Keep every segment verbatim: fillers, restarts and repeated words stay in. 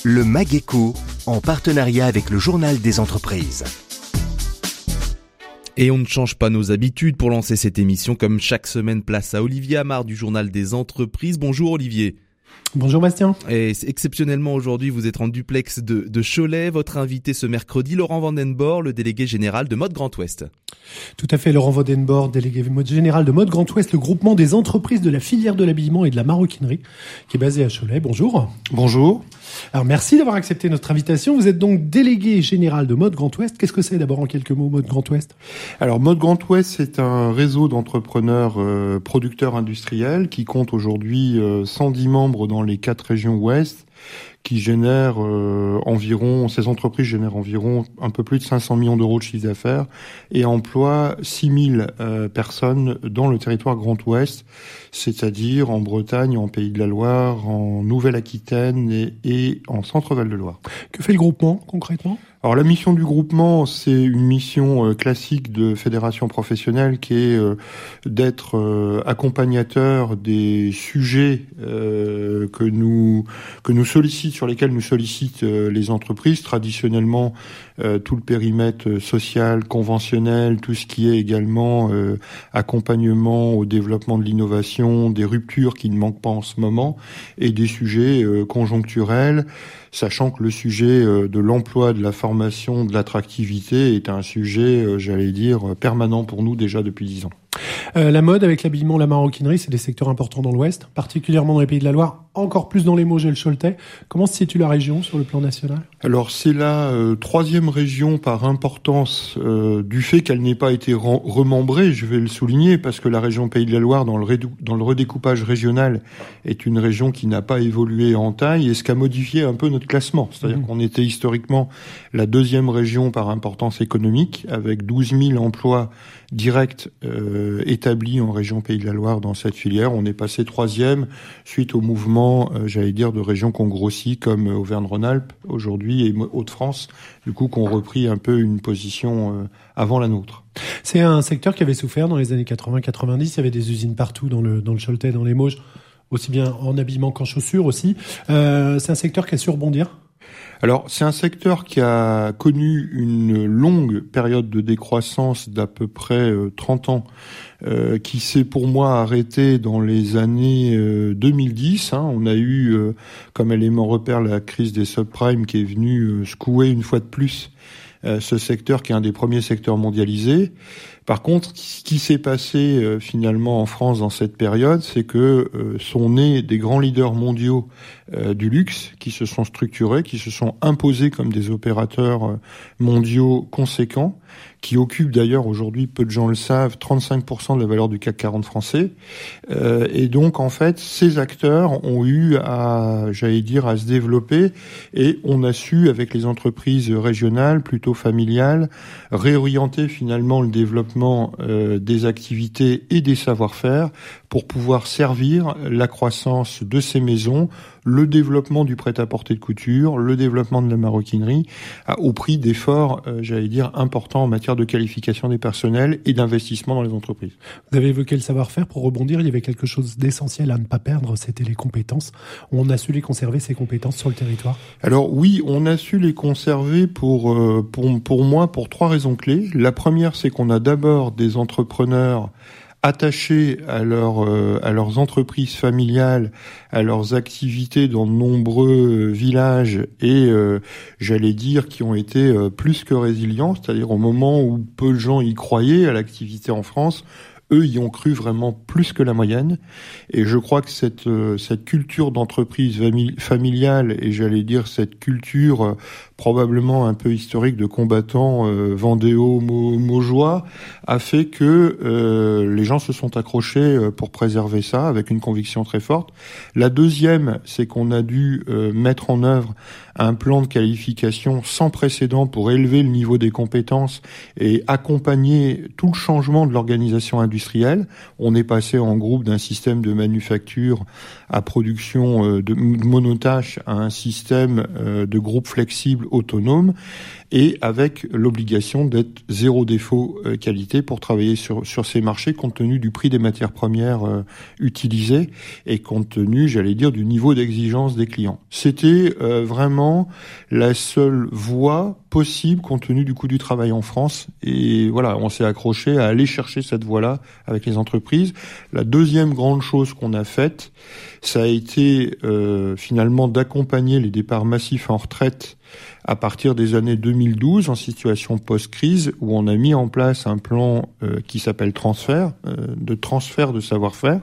Le MAG-Éco, en partenariat avec le Journal des entreprises. Et on ne change pas nos habitudes pour lancer cette émission. Comme chaque semaine, place à Olivier Amard du Journal des entreprises. Bonjour Olivier. Bonjour Bastien. Et exceptionnellement aujourd'hui, vous êtes en duplex de, de Cholet. Votre invité ce mercredi, Laurent Vandenborre, le délégué général de Mode Grand Ouest. Tout à fait, Laurent Vandenborre, délégué général de Mode Grand Ouest, le groupement des entreprises de la filière de l'habillement et de la maroquinerie, qui est basé à Cholet. Bonjour. Bonjour. Alors merci d'avoir accepté notre invitation. Vous êtes donc délégué général de Mode Grand Ouest. Qu'est-ce que c'est d'abord en quelques mots, Mode Grand Ouest ? Alors Mode Grand Ouest, c'est un réseau d'entrepreneurs euh, producteurs industriels qui compte aujourd'hui euh, cent dix membres dans les quatre régions ouest, qui génèrent euh, environ, ces entreprises génèrent environ un peu plus de cinq cents millions d'euros de chiffre d'affaires et emploient six mille euh, personnes dans le territoire Grand Ouest, c'est-à-dire en Bretagne, en Pays de la Loire, en Nouvelle-Aquitaine et, et en Centre-Val de Loire. Que fait le groupement concrètement ? Alors la mission du groupement, c'est une mission euh, classique de fédération professionnelle qui est euh, d'être euh, accompagnateur des sujets euh, que nous que nous sollicitent, sur lesquels nous sollicitent euh, les entreprises. Traditionnellement, euh, tout le périmètre social, conventionnel, tout ce qui est également euh, accompagnement au développement de l'innovation, des ruptures qui ne manquent pas en ce moment, et des sujets euh, conjoncturels, sachant que le sujet euh, de l'emploi, de la formation, de l'attractivité est un sujet, euh, j'allais dire, permanent pour nous déjà depuis dix ans. Euh, la mode avec l'habillement, la maroquinerie, c'est des secteurs importants dans l'Ouest, particulièrement dans les Pays de la Loire, encore plus dans les Mauges et le Choletais. Comment se situe la région sur le plan national ? Alors c'est la euh, troisième région par importance euh, du fait qu'elle n'ait pas été re- remembrée, je vais le souligner, parce que la région Pays de la Loire, dans le, redou- dans le redécoupage régional, est une région qui n'a pas évolué en taille et ce qui a modifié un peu notre classement. C'est-à-dire mmh. qu'on était historiquement la deuxième région par importance économique, avec douze mille emplois directs euh, établis en région Pays de la Loire dans cette filière. On est passé troisième suite au mouvement, euh, j'allais dire, de régions qu'on grossit comme Auvergne-Rhône-Alpes aujourd'hui et Hauts-de-France, du coup qu'on repris un peu une position euh, avant la nôtre. C'est un secteur qui avait souffert dans les années quatre-vingts quatre-vingt-dix. Il y avait des usines partout dans le dans le Choletais, dans les Mauges, aussi bien en habillement qu'en chaussures aussi. Euh, c'est un secteur qui a su rebondir. Alors, c'est un secteur qui a connu une longue période de décroissance d'à peu près euh, trente ans, euh, qui s'est pour moi arrêté dans les années euh, deux mille dix. Hein. On a eu, euh, comme élément repère, la crise des subprimes qui est venue euh, secouer une fois de plus euh, ce secteur qui est un des premiers secteurs mondialisés. Par contre, ce qui s'est passé euh, finalement en France dans cette période, c'est que euh, sont nés des grands leaders mondiaux euh, du luxe qui se sont structurés, qui se sont imposés comme des opérateurs euh, mondiaux conséquents, qui occupent d'ailleurs aujourd'hui, peu de gens le savent, trente-cinq pour cent de la valeur du C A C quarante français. Euh, et donc en fait, ces acteurs ont eu à, j'allais dire, à se développer et on a su, avec les entreprises régionales, plutôt familiales, réorienter finalement le développement Euh, des activités et des savoir-faire pour pouvoir servir la croissance de ces maisons, le développement du prêt-à-porter de couture, le développement de la maroquinerie, à, au prix d'efforts, euh, j'allais dire, importants en matière de qualification des personnels et d'investissement dans les entreprises. Vous avez évoqué le savoir-faire. Pour rebondir, il y avait quelque chose d'essentiel à ne pas perdre, c'était les compétences. On a su les conserver, ces compétences, sur le territoire ? Alors oui, on a su les conserver pour, euh, pour, pour moi, pour trois raisons clés. La première, c'est qu'on a d'abord des entrepreneurs attachés à, leur, euh, à leurs entreprises familiales, à leurs activités dans de nombreux villages et, euh, j'allais dire, qui ont été euh, plus que résilients, c'est-à-dire au moment où peu de gens y croyaient à l'activité en France, eux y ont cru vraiment plus que la moyenne. Et je crois que cette, euh, cette culture d'entreprise famili- familiale et j'allais dire cette culture euh, probablement un peu historique de combattants euh, vendéo, mo- maugeois a fait que euh, les gens se sont accrochés euh, pour préserver ça avec une conviction très forte. La deuxième, c'est qu'on a dû euh, mettre en œuvre un plan de qualification sans précédent pour élever le niveau des compétences et accompagner tout le changement de l'organisation industrielle. On est passé en groupe d'un système de manufacture à production euh, de monotâche à un système euh, de groupe flexible autonome. et avec l'obligation d'être zéro défaut euh, qualité pour travailler sur sur ces marchés compte tenu du prix des matières premières euh, utilisées et compte tenu, j'allais dire, du niveau d'exigence des clients. C'était euh, vraiment la seule voie possible compte tenu du coût du travail en France. Et voilà, on s'est accroché à aller chercher cette voie-là avec les entreprises. La deuxième grande chose qu'on a faite, ça a été euh, finalement d'accompagner les départs massifs en retraite à partir des années deux mille douze en situation post-crise où on a mis en place un plan euh, qui s'appelle transfert, euh, de transfert de savoir-faire,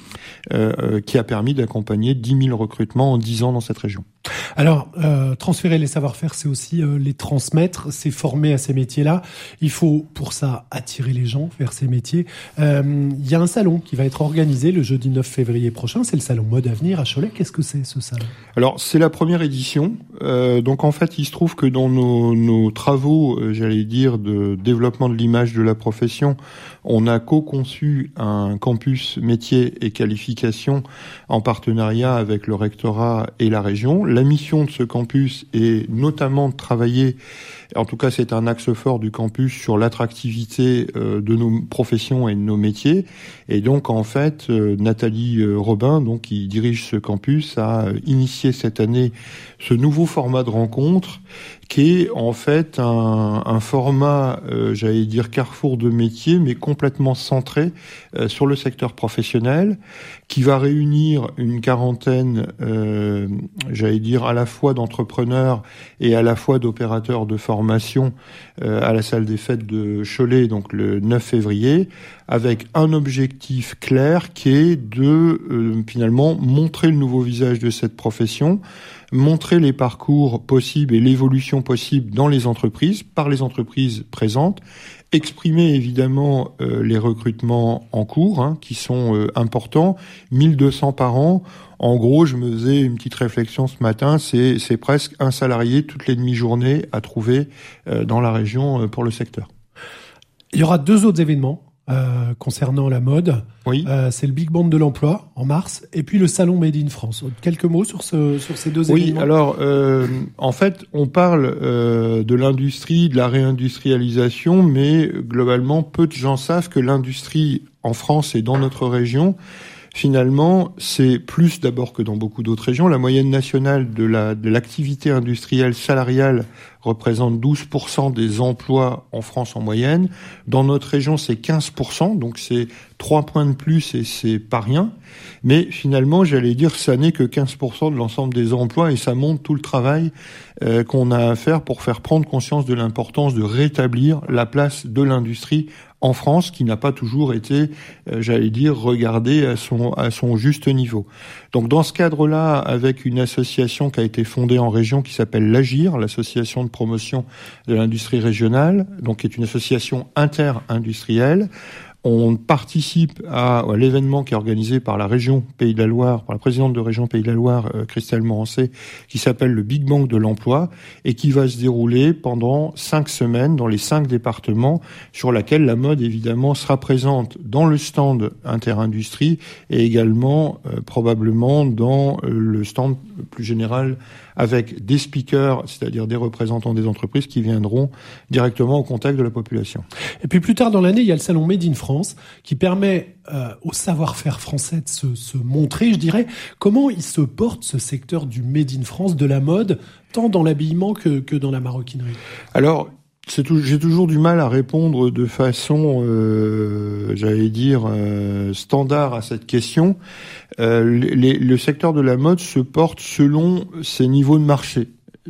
euh, qui a permis d'accompagner dix mille recrutements en dix ans dans cette région. Alors, euh, transférer les savoir-faire, c'est aussi euh, les transmettre, c'est former à ces métiers-là. Il faut, pour ça, attirer les gens vers ces métiers. Euh, il y a un salon qui va être organisé le jeudi neuf février prochain, c'est le salon Mode Avenir à Cholet. Qu'est-ce que c'est, ce salon ? Alors, c'est la première édition. Euh, donc, en fait, il se trouve que dans nos, nos travaux, euh, j'allais dire, de développement de l'image de la profession, on a co-conçu un campus métiers et qualifications en partenariat avec le rectorat et la région. La mission de ce campus est notamment de travailler, en tout cas c'est un axe fort du campus, sur l'attractivité euh, de nos professions et de nos métiers. Et donc en fait, euh, Nathalie euh, Robin, donc qui dirige ce campus, a initié cette année ce nouveau format de rencontre qui est en fait un, un format, euh, j'allais dire carrefour de métiers, mais complètement centré euh, sur le secteur professionnel, qui va réunir une quarantaine, euh, j'allais dire à la fois d'entrepreneurs et à la fois d'opérateurs de formation euh, à la salle des fêtes de Cholet, donc le neuf février, avec un objectif clair qui est de euh, finalement montrer le nouveau visage de cette profession, montrer les parcours possibles et l'évolution possible dans les entreprises, par les entreprises présentes, exprimer évidemment euh, les recrutements en cours, hein, qui sont euh, importants, mille deux cents par an. En gros, je me faisais une petite réflexion ce matin, c'est, c'est presque un salarié toutes les demi-journées à trouver euh, dans la région euh, pour le secteur. Il y aura deux autres événements euh, concernant la mode. Oui. Euh, c'est le Big Band de l'emploi en mars et puis le salon Made in France. Quelques mots sur ce sur ces deux oui, événements. Oui, alors euh, en fait, on parle euh, de l'industrie, de la réindustrialisation, mais globalement, peu de gens savent que l'industrie en France et dans notre région, finalement, c'est plus d'abord que dans beaucoup d'autres régions. La moyenne nationale de la de l'activité industrielle salariale représente douze pour cent des emplois en France en moyenne. Dans notre région, c'est quinze pour cent, donc c'est trois points de plus et c'est pas rien. Mais finalement, j'allais dire, ça n'est que quinze pour cent de l'ensemble des emplois et ça montre tout le travail euh, qu'on a à faire pour faire prendre conscience de l'importance de rétablir la place de l'industrie en France, qui n'a pas toujours été, euh, j'allais dire, regardée à son à son juste niveau. Donc dans ce cadre-là, avec une association qui a été fondée en région qui s'appelle l'Agir, l'association de promotion de l'industrie régionale, donc qui est une association inter-industrielle, on participe à, à l'événement qui est organisé par la région Pays de la Loire, par la présidente de région Pays de la Loire, euh, Christelle Morancé, qui s'appelle le Big Bang de l'emploi et qui va se dérouler pendant cinq semaines dans les cinq départements, sur laquelle la mode évidemment sera présente dans le stand interindustrie et également euh, probablement dans euh, le stand plus général avec des speakers, c'est-à-dire des représentants des entreprises qui viendront directement au contact de la population. Et puis plus tard dans l'année, il y a le salon Made in France qui permet euh, au savoir-faire français de se, se montrer, je dirais. Comment il se porte ce secteur du Made in France, de la mode, tant dans l'habillement que, que dans la maroquinerie ? Alors, C'est tout, j'ai toujours du mal à répondre de façon, euh, j'allais dire, euh, standard à cette question. Euh, les, le secteur de la mode se porte selon ses niveaux de marché.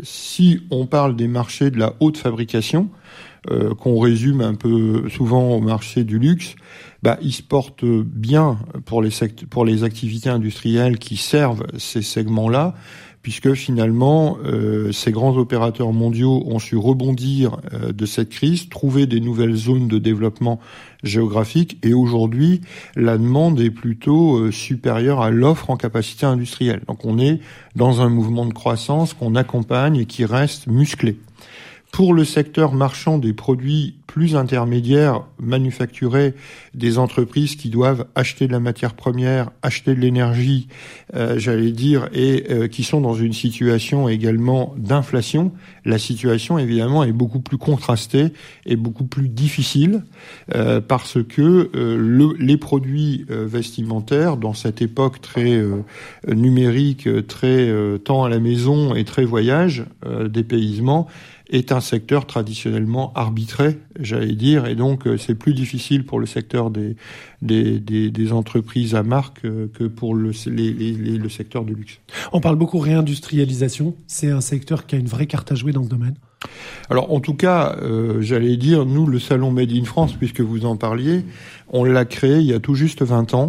Si on parle des marchés de la haute fabrication, euh, qu'on résume un peu souvent au marché du luxe, bah, ils se portent bien pour les sect- pour les activités industrielles qui servent ces segments-là, puisque finalement, euh, ces grands opérateurs mondiaux ont su rebondir euh, de cette crise, trouver des nouvelles zones de développement géographique, et aujourd'hui, la demande est plutôt euh, supérieure à l'offre en capacité industrielle. Donc on est dans un mouvement de croissance qu'on accompagne et qui reste musclé. Pour le secteur marchand des produits plus intermédiaires, manufacturés, des entreprises qui doivent acheter de la matière première, acheter de l'énergie, euh, j'allais dire, et euh, qui sont dans une situation également d'inflation, la situation évidemment est beaucoup plus contrastée et beaucoup plus difficile euh, parce que euh, le, les produits euh, vestimentaires, dans cette époque très euh, numérique, très euh, temps à la maison et très voyage, euh, dépaysement, est un secteur traditionnellement arbitré, j'allais dire, et donc euh, c'est plus difficile pour le secteur des des, des, des entreprises à marque euh, que pour le les, les, les, le secteur du luxe. On parle beaucoup réindustrialisation, c'est un secteur qui a une vraie carte à jouer dans ce domaine. Alors en tout cas, euh, j'allais dire, nous, le salon Made in France, puisque vous en parliez, on l'a créé il y a tout juste vingt ans.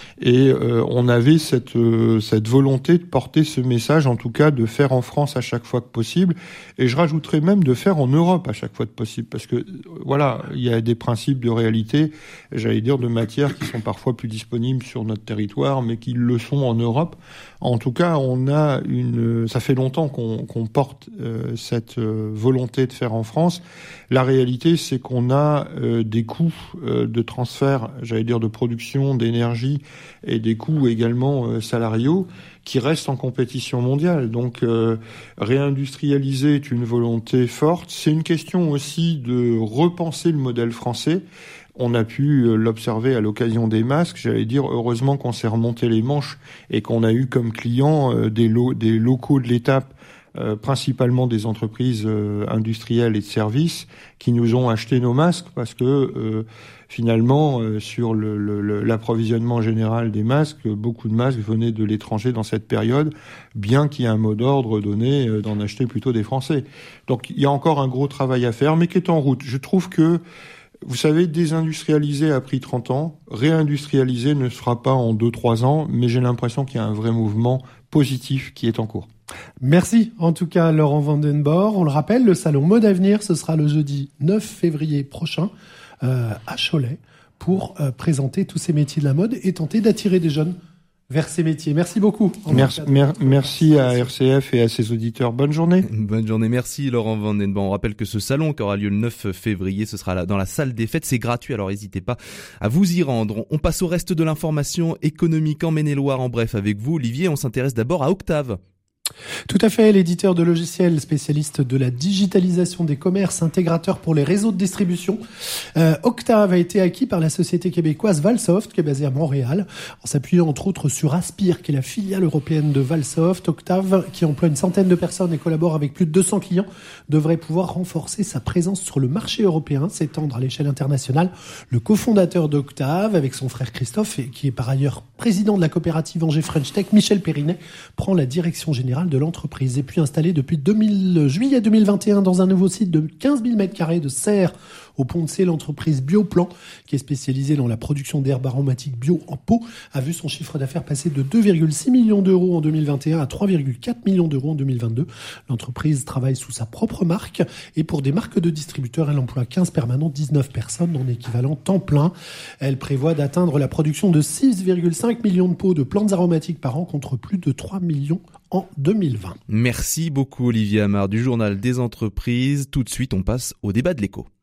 Et euh, on avait cette euh, cette volonté de porter ce message, en tout cas de faire en France à chaque fois que possible, et je rajouterais même de faire en Europe à chaque fois que possible, parce que euh, voilà, il y a des principes de réalité, j'allais dire de matières qui sont parfois plus disponibles sur notre territoire, mais qui le sont en Europe. En tout cas, on a une, ça fait longtemps qu'on qu'on porte euh, cette euh, volonté de faire en France. La réalité, c'est qu'on a euh, des coûts euh, de transfert, j'allais dire de production d'énergie, et des coûts également euh, salariaux qui restent en compétition mondiale. Donc euh, réindustrialiser est une volonté forte. C'est une question aussi de repenser le modèle français. On a pu euh, l'observer à l'occasion des masques. J'allais dire, heureusement qu'on s'est remonté les manches et qu'on a eu comme clients euh, des, lo- des locaux de l'étape, Euh, principalement des entreprises euh, industrielles et de services qui nous ont acheté nos masques parce que euh, finalement euh, sur le, le, le, l'approvisionnement général des masques, beaucoup de masques venaient de l'étranger dans cette période, bien qu'il y ait un mot d'ordre donné euh, d'en acheter plutôt des Français. Donc il y a encore un gros travail à faire, mais qui est en route. Je trouve que, vous savez, désindustrialiser a pris trente ans, réindustrialiser ne se fera pas en deux trois ans, mais j'ai l'impression qu'il y a un vrai mouvement positif qui est en cours. Merci en tout cas Laurent Vandenborre. On le rappelle, le salon Mode Avenir, ce sera le jeudi neuf février prochain euh, à Cholet pour euh, présenter tous ces métiers de la mode et tenter d'attirer des jeunes vers ces métiers. Merci beaucoup. Merci, mer- merci à R C F et à ses auditeurs. Bonne journée. Bonne journée, merci Laurent Vandenborre. On rappelle que ce salon qui aura lieu le neuf février, ce sera là dans la salle des fêtes. C'est gratuit, alors n'hésitez pas à vous y rendre. On passe au reste de l'information économique en Maine-et-Loire. En bref, avec vous, Olivier, on s'intéresse d'abord à Octave. Tout à fait, l'éditeur de logiciels spécialiste de la digitalisation des commerces, intégrateur pour les réseaux de distribution. Euh, Octave a été acquis par la société québécoise Valsoft, qui est basée à Montréal, en s'appuyant entre autres sur Aspire, qui est la filiale européenne de Valsoft. Octave, qui emploie une centaine de personnes et collabore avec plus de deux cents clients, devrait pouvoir renforcer sa présence sur le marché européen, s'étendre à l'échelle internationale. Le cofondateur d'Octave, avec son frère Christophe, et qui est par ailleurs président de la coopérative Angers French Tech, Michel Périnet, prend la direction générale de l'entreprise. Et puis installé depuis deux mille, juillet deux mille vingt et un dans un nouveau site de quinze mille mètres carrés de serre au Pont-de-Cé, l'entreprise Bioplan, qui est spécialisée dans la production d'herbes aromatiques bio en pot, a vu son chiffre d'affaires passer de deux virgule six millions d'euros en deux mille vingt et un à trois virgule quatre millions d'euros en deux mille vingt-deux. L'entreprise travaille sous sa propre marque et pour des marques de distributeurs, elle emploie quinze permanents, dix-neuf personnes en équivalent temps plein. Elle prévoit d'atteindre la production de six virgule cinq millions de pots de plantes aromatiques par an contre plus de trois millions en deux mille vingt. Merci beaucoup Olivier Amar du Journal des Entreprises. Tout de suite, on passe au débat de l'écho.